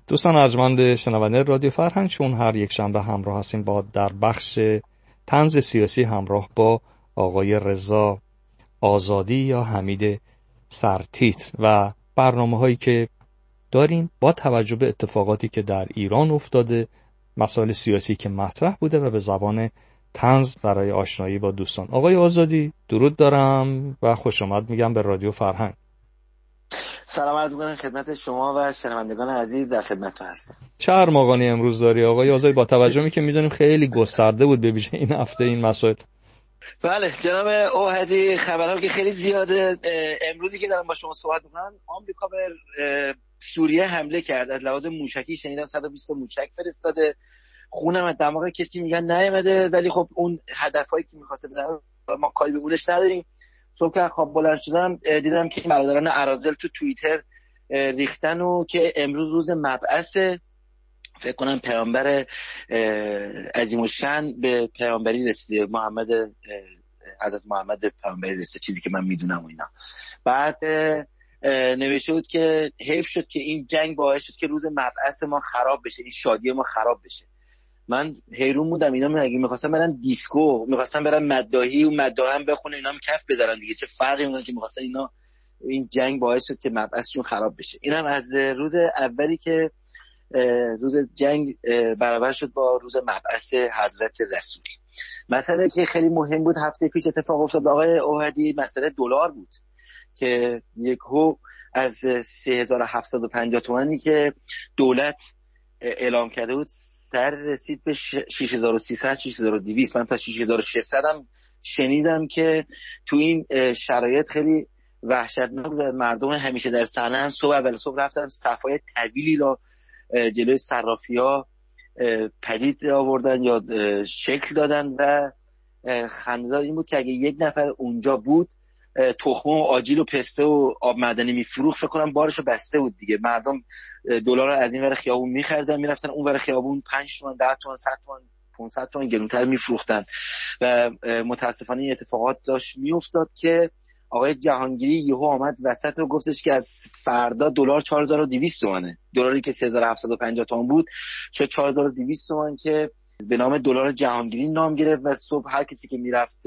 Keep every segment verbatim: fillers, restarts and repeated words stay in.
دوستان ارجمند شنونده رادیو فرهنگ، چون هر یک شنبه همراه هستیم با در بخش طنز سیاسی همراه با آقای رضا آزادی یا حمید سرتیتر و برنامه هایی که داریم با توجه به اتفاقاتی که در ایران افتاده، مسائل سیاسی که مطرح بوده و به زبان طنز برای آشنایی با دوستان. آقای آزادی درود دارم و خوش آمد میگم به رادیو فرهنگ. سلام عرض می‌کنم خدمت شما و شنوندگان عزیز، در خدمتتون هستم. چه ارمغانی امروز داری آقای آزادی، با توجه می که میدونیم خیلی گسترده بود ببینید این هفته این مسائل؟ بله جناب اوحدی، خبرها که خیلی زیاده. امروزی که دارم با شما صحبت می‌کنم آمریکا به سوریه حمله کرد. از لحاظ موشکی شنیدم صد و بیست موشک فرستاده. خونم از دماغ کسی میگن نیومده، ولی خب اون هدفایی که می‌خواسته بزنه ما کاری به اونش نداریم. صبح که خواب بلند شدم دیدم که برادران اراذل تو توییتر ریختن و که امروز روز مبعث، فکر کنم پیامبر عظیم الشأن به پیامبری رسیده، محمد حضرت محمد پیامبری رسیده، چیزی که من میدونم و اینا. بعد نوشته بود که حیف شد که این جنگ باعث شد که روز مبعث ما خراب بشه، این شادی ما خراب بشه. من حیرون بودم اینا اگه می‌خواستن برن دیسکو، می‌خواستن برن مداحی و مداح هم بخونه، اینا هم کف بذارن دیگه، چه فرقی می‌کنه که می‌خواستن اینا این جنگ باعث شد که مبعثشون خراب بشه. اینم از روز اولی که روز جنگ برابر شد با روز مبعث حضرت رسول. مسئله که خیلی مهم بود هفته پیش اتفاق افتاد آقای اوحدی، مسئله دلار بود که یکهو از سه هزار و هفتصد و پنجاه تومانی که دولت اعلام کرده بود سر رسید به شش هزار و سیصد شش هزار و دویست. من تا شش هزار و ششصد هم شنیدم که تو این شرایط خیلی وحشتناک بود. مردم همیشه در صحنه هم صبح اول صبح رفتن صفای طویلی را جلوی صرافی‌ها پدید آوردن یا شکل دادن و خنده‌دار این بود که اگه یک نفر اونجا بود تخمه و آجیل و پسته و آب معدنی میفروخت، فکر کنم بارشو بسته بود دیگه. مردم دلار از این ور خیابون می‌خریدن میرفتن اون ور خیابون پنج تومن ده تومن صد تومن پانصد تومن گرونتر میفروختن و متاسفانه این اتفاقات داشت میافتاد که آقای جهانگیری یهو آمد وسط و گفتش که از فردا دلار چهار هزار و دویست تومانه. دلاری که سه هزار و هفتصد و پنجاه تومان بود شد چهار هزار و دویست تومان که به نام دلار جهانگیری نام گرفت و صبح هر کسی که میرفت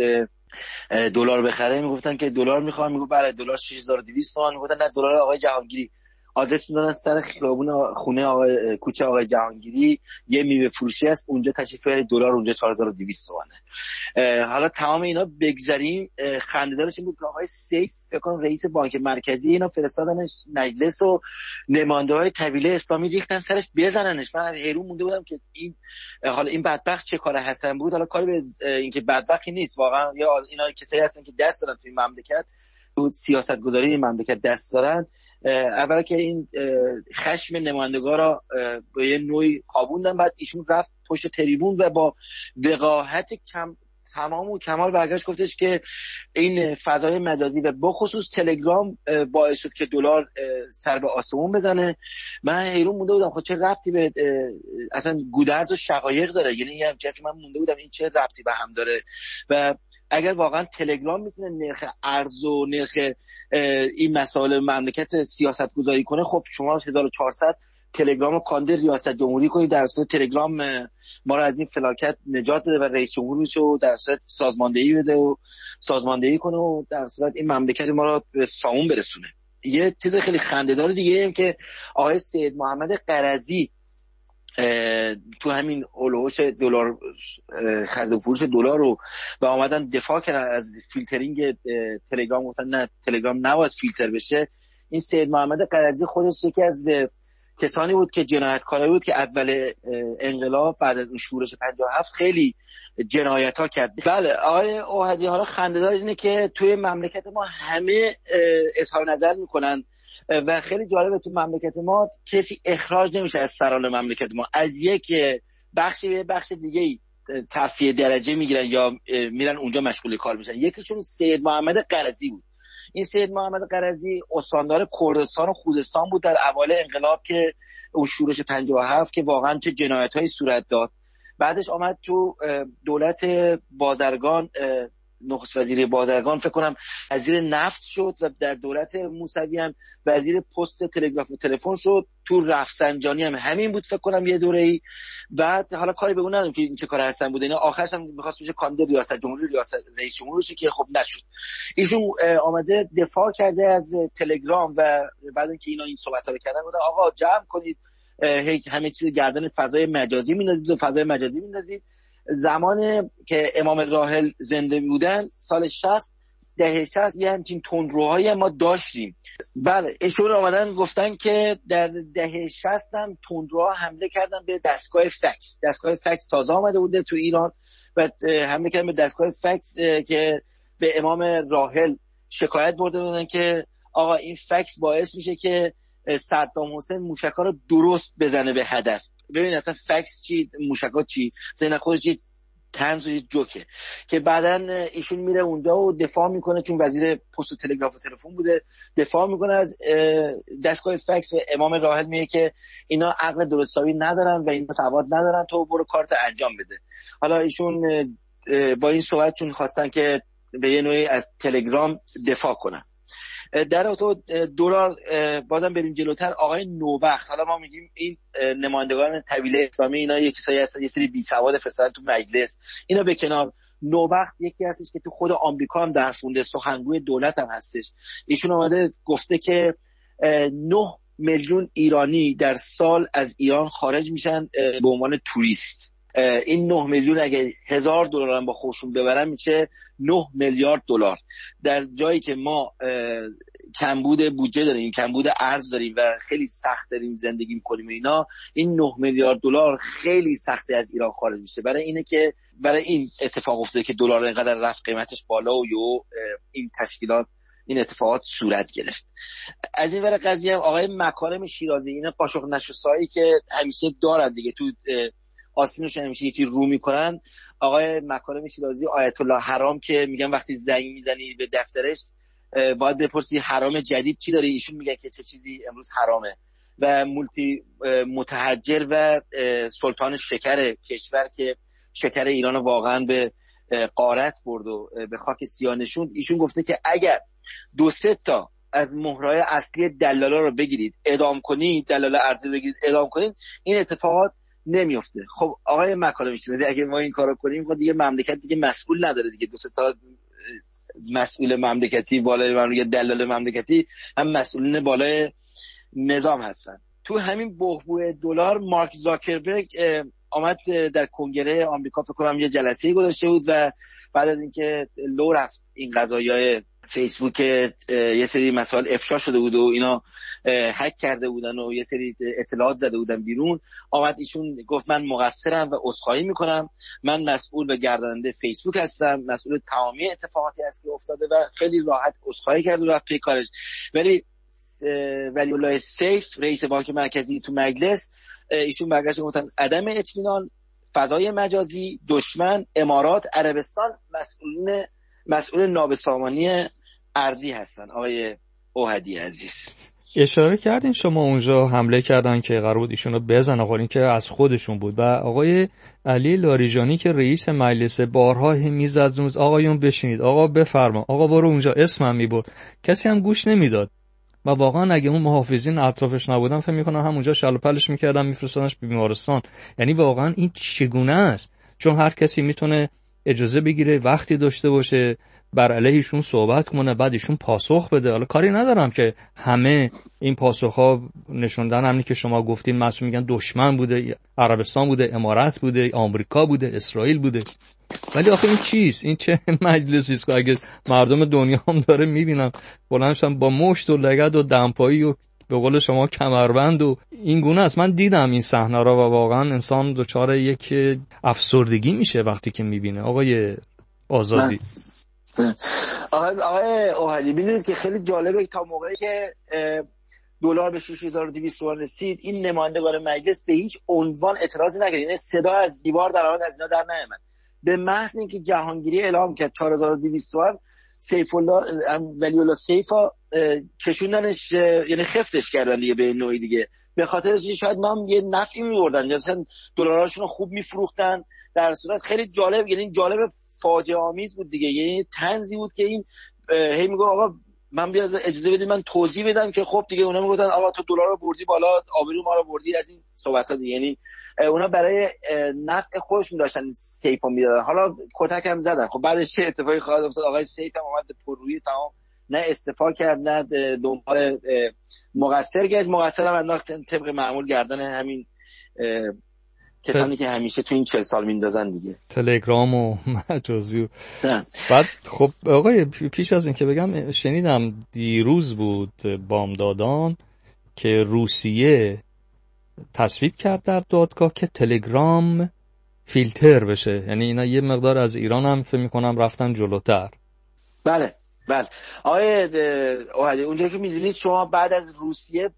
دلار بخره میگفتن که دلار میخوام، میگفت بله دلار شش هزار و دویست تومان، میگفتن نه دلار آقای جهانگیری. آدرس میدادن سر خیابون خونه آقای کوچه آقای جهانگیری یه میوه فروشی است، اونجا تشریف بیارید دلار اونجا چهار هزار و دویست تومانه. حالا تمام اینا بگذریم، خنده‌دارش این بود که آقای سیف فکر کنم رئیس بانک مرکزی اینا فرستادنش مجلس و نماینده‌های طویله اسلامی ریختن سرش بزننش. من حیرون مونده بودم که این حالا این بدبخت چه کار حسن بود. حالا کاری به اینکه بدبختی نیست واقعا، یا اینا کسایی هستن که دست دارن توی مملکت، تو سیاستگذاری این مملکت دست دارن. اول که این خشم نمایندگان را به یه نوعی خوابوندن، بعد ایشون رفت پشت تریبون و با وقاحت کم تمام و کمال برگشت گفتش که این فضای مجازی و بخصوص تلگرام باعث شد که دلار سر به آسمون بزنه. من حیرون مونده بودم خب چه ربطی به اصلا گودرز و شقایق داره، یعنی یه کسی من مونده بودم این چه ربطی به هم داره. و اگر واقعا تلگرام میتونه نرخ ارز و نرخ این مسائل مملکت سیاست گذاری کنه، خب شما هزار و چهارصد تلگرام رو کاندید ریاست جمهوری کنید، در صورت تلگرام ما رو از این فلاکت نجات بده و رئیس جمهور بشه و در صورت سازماندهی بده و سازماندهی کنه و در صورت این مملکت ما رو به سامون برسونه. یه چیز خیلی خنده‌دار دیگه هم که آقای سید محمد قرضی تو همین اولوش دلار خرید و فروش دلار رو و آمدن دفاع کردن از فیلترینگ تلگرام، گفتن نه تلگرام نباید فیلتر بشه. این سید محمد قرضی خودش یکی از کسانی بود که جنایتکاری بود که اول انقلاب بعد از اون شورش پنجاه و هفت خیلی جنایت ها کرد. بله آقای اوحدی، حالا خنده‌دار اینه که توی مملکت ما همه اظهار نظر میکنن و خیلی جالبه تو مملکت ما کسی اخراج نمیشه از سران مملکت ما، از یک بخشی به بخش دیگه ترفیع درجه میگیرن یا میرن اونجا مشغول کار میشن. یکیشون سید محمد قرضی بود. این سید محمد قرضی استاندار کردستان و خوزستان بود در اوایل انقلاب که اون شورش پنجاه و هفت که واقعا چه جنایتایی صورت داد. بعدش آمد تو دولت بازرگان نخست وزیر بازرگان فکر کنم وزیر نفت شد و در دولت موسوی هم وزیر پست تلگراف و تلفن شد. تو رفسنجانی هم همین بود فکر کنم یه دوره‌ای. بعد حالا کاری به اون ندارم که این چه کار هستن بوده، اینا آخرش هم می‌خواست بشه کاندید ریاست جمهوری ریاست رئیس جمهور بشه که خب نشد. ایشون آمده دفاع کرده از تلگرام و بعد اینکه اینا این صحبت‌ها رو کردن گفتن آقا جمع کنید، همه چیز گردن فضای مجازی می‌ندازید و فضای مجازی می‌ندازید. زمان که امام راحل زنده بودن سال شصت دهه شصت یه همچین تندروهایی ما داشتیم. بله ایشون آمدن گفتن که در دهه شصت هم تندروها حمله کردن به دستگاه فکس. دستگاه فکس تازه آمده بوده تو ایران و حمله کردن به دستگاه فکس که به امام راحل شکایت برده بودن که آقا این فکس باعث میشه که صدام حسین موشک‌ها رو درست بزنه به هدف. ببین اصلا فکس چی، موشک‌ها چی، زین خودش یه طنز و یه جوکه که بعدن ایشون میره اونجا و دفاع میکنه، چون وزیر پست و تلگراف و تلفن بوده، دفاع میکنه از دستگاه فکس و امام راحل میگه که اینا عقل درستابی ندارن و اینا سواد ندارن، تو برو کارت انجام بده. حالا ایشون با این صحبت چون خواستن که به یه نوعی از تلگرام دفاع کنن. در اتو دلار بازم بریم جلوتر، آقای نوبخت، حالا ما میگیم این نمایندگان طویله اسلامی اینا یک کسایی هستن یه سری بی سواد فرستادن تو مجلس، اینا به کنار. نوبخت یکی هستش که تو خود آمریکا هم درس خونده، سخنگوی دولت هم هستش. ایشون اومده گفته که نه میلیون ایرانی در سال از ایران خارج میشن به عنوان توریست. این نه میلیون اگه هزار دلار هم با خودشون ببرن میشه نه میلیارد دلار، در جایی که ما کمبود بودجه داریم، کمبود ارز داریم و خیلی سخت داریم زندگی می‌کنیم اینا. این نه میلیارد دلار خیلی سخته از ایران خارج میشه. برای اینه که برای این اتفاق افتاده که دلار اینقدر رفت قیمتش بالا و یو این تشکیلات این اتفاقات صورت گرفت. از این ور قضیه هم آقای مکارم شیرازی، اینا قاشق نشستایی که همیشه دارن دیگه، تو آستینش همیشه یه چیز رو میکنن. آقای مکارم شیرازی آیت الله حرام که میگن وقتی زنگ میزنی به دفترش باید بپرسی حرام جدید چی داری، ایشون میگن که چه چیزی امروز حرامه. و مولتی متحجر و سلطان شکر کشور که شکر ایران واقعا به غارت برد و به خاک سیاه نشوند، ایشون گفته که اگر دو سه تا از مهرهای اصلی دلالا رو بگیرید اعدام کنید، دلال ارزی بگیرید اعدام کنید، این اتفاقات نمیفته. خب آقای مکارم شیرازی اگه ما این کارو کنیم خب دیگه مملکت دیگه مسئول نداره دیگه. دو سه تا مسئول مملکتی بالای مملکت، دلال مملکتی هم مسئولین بالای نظام هستن. تو همین بحبوح دلار مارک زاکربرگ آمد در کنگره آمریکا فکر کنم یه جلسه‌ای گذاشته بود و بعد از اینکه لو رفت این قضایای فیسبوک یه سری مسائل افشا شده بود و اینا هک کرده بودن و یه سری اطلاعات زده بودن بیرون، آمد ایشون گفت من مقصرم و عذرخواهی میکنم، من مسئول و گرداننده فیسبوک هستم، مسئول تمامی اتفاقاتی است که افتاده و خیلی راحت عذرخواهی کرد و رفت پی کارش. ولی ولی الله سیف رئیس بانک مرکزی تو مجلس ایشون برگشت گفتن عدم اطمینان، فضای مجازی، دشمن، امارات، عربستان مسئولین مسئول نابسامانی ارضی هستن. آقای اوحدی عزیز اشاره کردین شما اونجا حمله کردن که قرار بود ایشونو بزنن، آقا این که از خودشون بود. و آقای علی لاریجانی که رئیس مجلس بارها میزد روز آقایون بشینید، آقا بفرما، آقا برو اونجا، اسمم میبرد، کسی هم گوش نمیداد. و واقعا اگه اون محافظین اطرافش نبودن فکر میکنم همونجا شل و پلش میکردن میفرستادنش به بیمارستان. یعنی واقعا این چگونه است؟ چون هر کسی میتونه اجازه بگیره وقتی داشته باشه بر علیهشون صحبت کنه بعد ایشون پاسخ بده. حالا کاری ندارم که همه این پاسخ‌ها نشوندن همین که شما گفتین، مسئول میگن دشمن بوده، عربستان بوده، امارات بوده، آمریکا بوده، اسرائیل بوده. ولی آخه این چیست؟ این چه مجلسی است که اگه مردم دنیا هم داره میبینن بلندشن با مشت و لگد و دمپایی و به قول شما کمربند و این گونه است. من دیدم این صحنه را و واقعا انسان دچار یک افسردگی میشه وقتی که میبینه. آقای آزادی، آقای آقای اوحدی ببینید که خیلی جالبه تا موقعی که دلار به شش هزار و دویست تومان رسید این نمایندگان مجلس به هیچ عنوان اعتراضی نکردن، یعنی صدا از دیوار در آمد از اینا در نیامد. به محض اینکه جهانگیری اعلام کرد چهار هزار و دویست تومان، سیف الله ولی الله سیفا کشوندنش، یعنی خفتش کردن دیگه به نوعی دیگه، به خاطرش شاید نام یه نفعی می‌بردن، مثلا دلاراشون رو خوب می‌فروختن در صورت خیلی جالب، یعنی جالب فاجعه آمیز بود دیگه. یعنی طنزی بود که این هی میگه آقا من بیا اجازه بدید من توضیح بدم که خب دیگه اونا میگفتن آقا تو دلار رو بردی بالا، آبرو ما رو بردی، از این صحبت‌ها دیگه. یعنی اونا برای نفع خودشون داشتن سیفو میدادن. حالا کتک هم زدن. خب بعدش چه اتفاقی خواهد افتاد؟ آقای سیف هم اومد پررویی تمام، نه استعفا کرد نه دنبال مقصر گشت، مقصر هم انداخت طبق معمول گردن همین کسانی که همیشه تو این چهل سال میندازن دیگه، تلگرام و مجازی. بعد خب آقای پیش از این که بگم، شنیدم دیروز بود بامدادان که روسیه تصویب کرد در دادگاه که تلگرام فیلتر بشه، یعنی اینا یه مقدار از ایران هم فکر می‌کنم رفتن جلوتر. بله بله آقای اوهدی، اونجایی که میدونید شما بعد از روسیه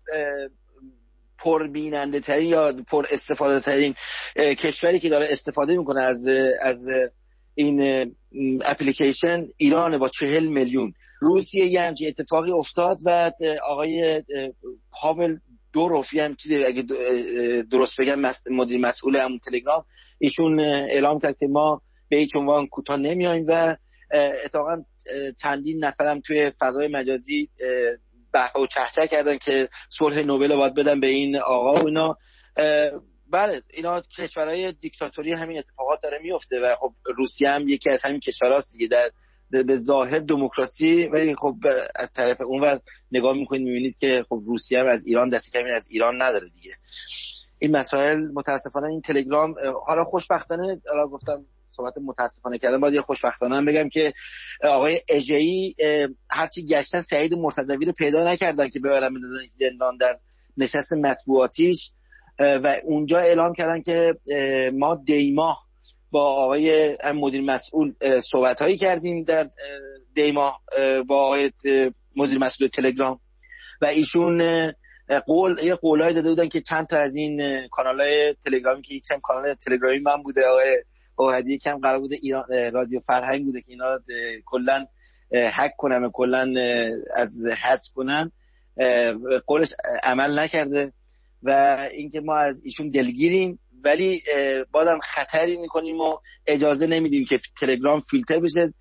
پر بیننده ترین یا پر استفاده ترین کشوری که داره استفاده میکنه از از این اپلیکیشن ایران با چهل میلیون. روسیه یه همچین اتفاقی افتاد و آقای پاول دوروف هم چیزی اگه درست بگم مدیر مسئول همون تلگرام، ایشون اعلام کرد که ما به هیچ عنوان کوتاه نمیایم و اتفاقا چندین نفرم توی فضای مجازی بحث و چهچه کردن که صلح نوبل رو باید بدن به این آقا و اینا. بله اینا کشورهای دیکتاتوری همین اتفاقات داره میفته و خب روسیه هم یکی از همین کشوراست دیگه، در به ظاهر دموکراسی، ولی خب از طرف اونور نگاه میکنید میبینید که خب روسیه هم از ایران دست کمی از ایران نداره دیگه. این مسائل متاسفانه این تلگرام، حالا خوشبختانه حالا گفتم صحبت متاسفانه کردم، باید یه خوشبختانه هم بگم که آقای اژه‌ای هرچی گشتن سعید مرتضوی رو پیدا نکردن که ببرن بندازن زندان در نشست مطبوعاتیش و اونجا اعلام کردن که ما دیماه با آقای مدیر مسئول صحبت‌هایی کردیم در دیماه با آقای مدیر مسئول تلگرام و ایشون قول یه قولای داده بودن که چند تا از این کانال‌های تلگرامی که یکم کانال تلگرامی من بوده آقای اوهدی، یکم قرار بوده ایران رادیو فرهنگ بوده که اینا کلا هک کنن و کلا از حذف کنن، قولش عمل نکرده و اینکه ما از ایشون دلگیریم ولی بازم خطری میکنیم و اجازه نمیدیم که تلگرام فیلتر بشه.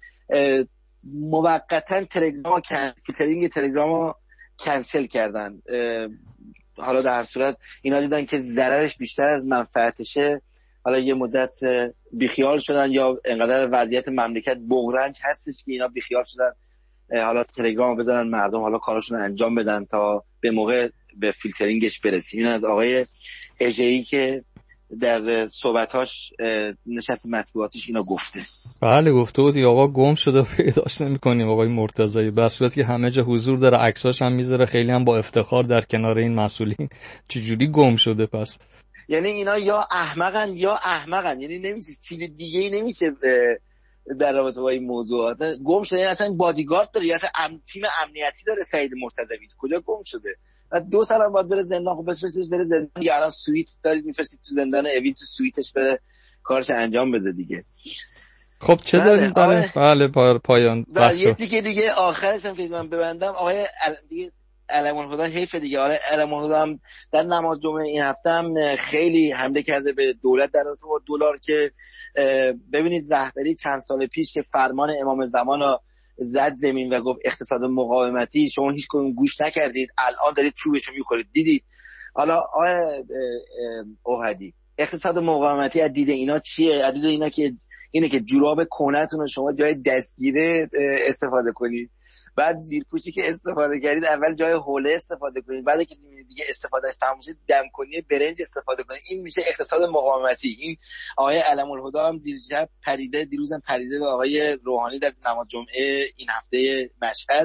موقتا تلگرام فیلترینگ تلگرام رو کنسل کردن. حالا در صورت اینا دیدن که ضررش بیشتر از منفعتشه، حالا یه مدت بیخیال شدن یا انقدر وضعیت مملکت بغرنج هستش که اینا بیخیال شدن حالا تلگرام بزنن مردم حالا کاراشون انجام بدن تا به موقع به فیلترینگش برسیم. این از آقای اژه‌ای که در صحبتاش نشست مطبوعاتیش اینا گفته. بله گفته بود آقا گم شده پیداش نمی‌کنیم آقای مرتضوی، در صورتی که همه جا حضور داره، عکساش هم میذاره خیلی هم با افتخار در کنار این مسئولین. چجوری گم شده پس؟ یعنی اینا یا احمقن یا احمقن، یعنی نمیشه چیز دیگه ای نمیشه در رابطه با این موضوعات. گم شده یعنی اصلا بادیگارد داره یا اصلا ام... تیم امنیتی داره سعید مرتضوی، کجا گم شده؟ و دو سال هم باید بره زندان. خب بفرستیش بره زندان، یا الان سویت دارید میفرستید تو زندان اوین، تو سویتش بره کارش انجام بده دیگه. خب چه داریم بله بله پا... پایان بله یه دیگه دیگه آخرش هم که من ببندم، آقای دیگه علم الهدی حیف دیگه. آره علم الهدی هم در نماز جمعه این هفته هم خیلی حمله کرده به دولت در رابطه با دلار که ببینید رهبری چند سال پیش که فرمان امام زمان رو زد زمین و گفت اقتصاد مقاومتی، شما هیچ کدوم گوش نکردید، الان دارید چوبشو میخورید. دیدید حالا آقای اوهدی اقتصاد مقاومتی از دید اینا چیه؟ از دید اینا که اینه که جوراب کهنه‌تون رو شما جای دستگیره استفاده کنید، بعد زیرپوشی که استفاده کردید اول جای حوله استفاده کنید، بعد که دیگه استفادهش تموم شد دمکنی برنج استفاده کنید. این میشه اقتصاد مقاومتی. این آقای علم الهدی هم دیروز پریده دیروزم پریده به آقای روحانی در نماز جمعه این هفته مشهد.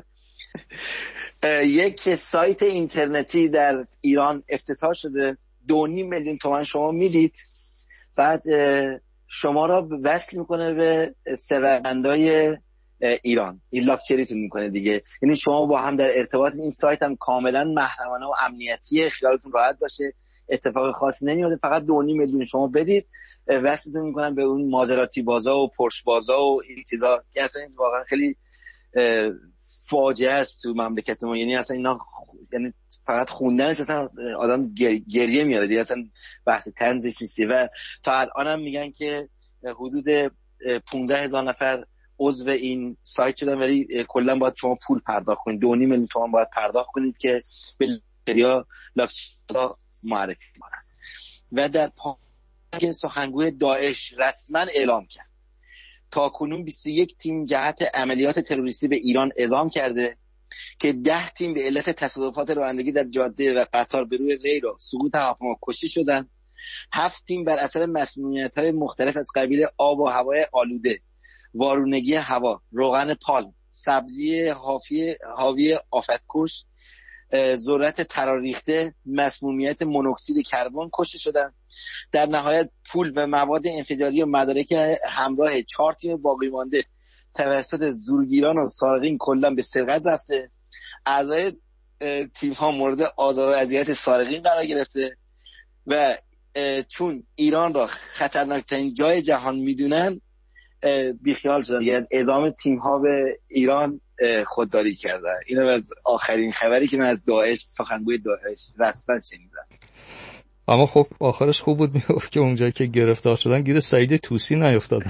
یک سایت اینترنتی در ایران افتتاح شده، دو نیم میلیون تومان شما میدید، بعد شما را وصل میکنه به ثروتمندای ایران، این لاکچریتون میکنه دیگه. یعنی شما با هم در ارتباط، این سایت هم کاملا محرمانه و امنیتیه، خیالتون راحت باشه، اتفاق خاصی نمیفته، فقط دو نیم میلیون شما بدید وصلتون میکنن به اون مازراتی بازا و پورش بازا و این چیزا که اصلا واقعا خیلی فاجعه است تو مملکت ما. یعنی اصلا اینا یعنی فقط خوندنش اصلا آدم گر... گریه میاره دیگه، اصلا بحث طنزش نیست. و تا الان هم میگن که حدود پانزده هزار نفر عضو این سایت شدن، ولی کلا باید شما پول پرداخت کنید، دو نیم میلیون تومان باید پرداخت کنید که به لاکچریا لاکچریا معرفی کنن. و در پایان سخنگوی داعش رسما اعلام کرد تا کنون بیست و یک تیم جهت عملیات تروریستی به ایران اعزام کرده که ده تیم به علت تصادفات رانندگی در جاده و قطار به روی ری و سقوط هواپیما کشته شدند. هفت تیم بر اثر مسمومیت‌های مختلف از قبیل آب و هوای آلوده، وارونگی هوا، روغن پالم، سبزی حاوی حاوی آفتکش، ذرت تراریخته، مسمومیت مونوکسید کربن کشته شدند. در نهایت پول و مواد انفجاری و مدارک همراه چهار تیم باقی مانده توسط زورگیران و سارقین کلا به سرقت رفته. اعضای تیم ها مورد آزار و اذیت سارقین قرار گرفته و چون ایران را خطرناکترین جای جهان میدونن بیخیال شدن، از اعزام تیم ها به ایران خودداری کردن. اینم از آخرین خبری که من از داعش، سخنگوی داعش رسما شنیدم. اما خب آخرش خوب بود میگفت که اونجایی که گرفتار شدن گیر سعید طوسی نیافتادن.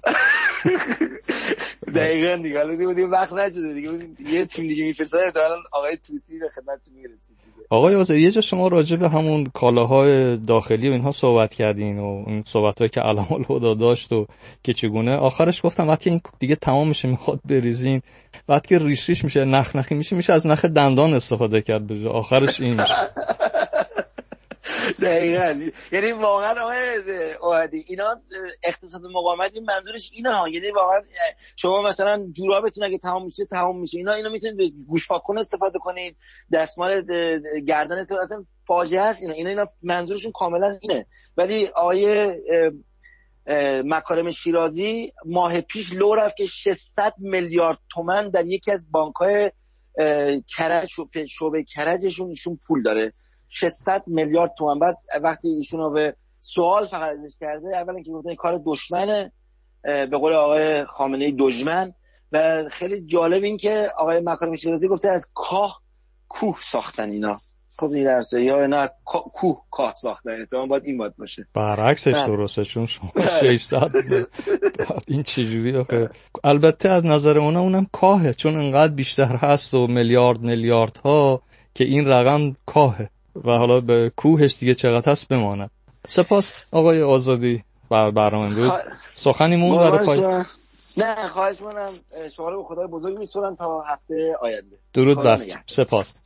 دقیقاً دیگه، حالا دیگه دیگه وقت نشده دیگه، یه تیم دیگه میفرستاد تا الان آقای طوسی به خدمتتون میرسید. آقای آزادی، یه جا شما راجع به همون کالاهای داخلی و اینها صحبت کردین و این صحبتایی که علم الهدی داشت و که چگونه آخرش گفتم وقتی این دیگه تمام میشه میخواد بریزین، وقتی که ریش ریش میشه، نخ نخی میشه، میشه از نخ دندان استفاده کرد بجا. آخرش این میشه. دقیقاً. یعنی واقعا آقای اوهدی اینا اقتصاد مقاومت این منظورش اینه ها، یعنی واقعا شما مثلا جورابتون اگه تمام میشه تمام میشه، اینا اینا میتونید به گوش پاک‌کن استفاده کنید، دستمال گردن استفاده، اصلا فاجعه است اینا. اینا اینا منظورشون کاملا اینه. ولی آقای مکارم شیرازی ماه پیش لو رفت که ششصد میلیارد تومان در یکی از بانک‌های کرج، شعبه کرجشون ایشون پول داره، ششصد میلیارد تومان. بعد وقتی ایشون رو به سوال فقط ازش کرده، اولا که گفتن کار دشمنه، به قول آقای خامنه‌ای دشمن، و خیلی جالب این که آقای مکارم شیرازی گفته از کاه کوه ساختن اینا. خب این درسته یا نه کوه کاه ساختن، اتفاقا باید این باید باشه. برعکسش درسته، چون شما ششصد این چجوری آخه؟ البته از نظر اونا اونم کاهه، چون انقدر بیشتر هست و میلیارد میلیارد ها که این رقم کاهه و حالا به کوهش دیگه چقدر هست بماند. سپاس آقای آزادی بر برنامه امروز. سخنی مون برای پای نه خواهش می‌کنم، شما رو به خدای بزرگ می‌سپارم تا هفته آینده. درود بر. سپاس.